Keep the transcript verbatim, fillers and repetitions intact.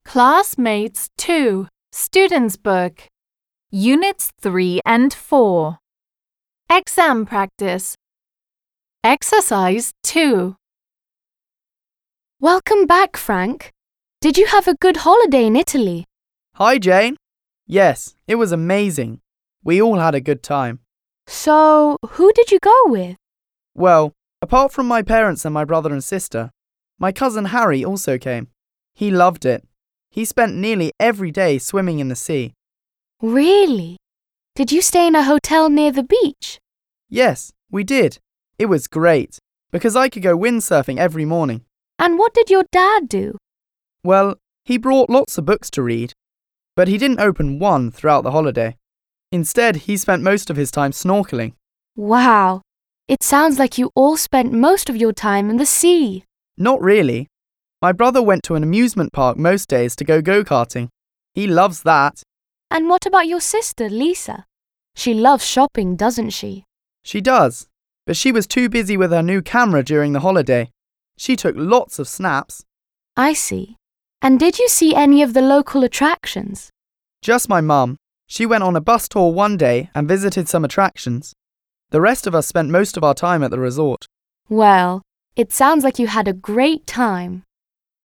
Classmates two, Students' Book, Units three and four. Exam Practice. Exercise two. Welcome back, Frank. Did you have a good holiday in Italy? Hi, Jane. Yes, it was amazing. We all had a good time. So, who did you go with? Well, apart from my parents and my brother and sister, my cousin Harry also came. He loved it. He spent nearly every day swimming in the sea. Really? Did you stay in a hotel near the beach? Yes, we did. It was great, because I could go windsurfing every morning. And what did your dad do? Well, he brought lots of books to read, but he didn't open one throughout the holiday. Instead, he spent most of his time snorkeling. Wow, it sounds like you all spent most of your time in the sea. Not really. My brother went to an amusement park most days to go go-karting. He loves that. And what about your sister, Lisa? She loves shopping, doesn't she? She does, but she was too busy with her new camera during the holiday. She took lots of snaps. I see. And did you see any of the local attractions? Just my mum. She went on a bus tour one day and visited some attractions. The rest of us spent most of our time at the resort. Well, it sounds like you had a great time.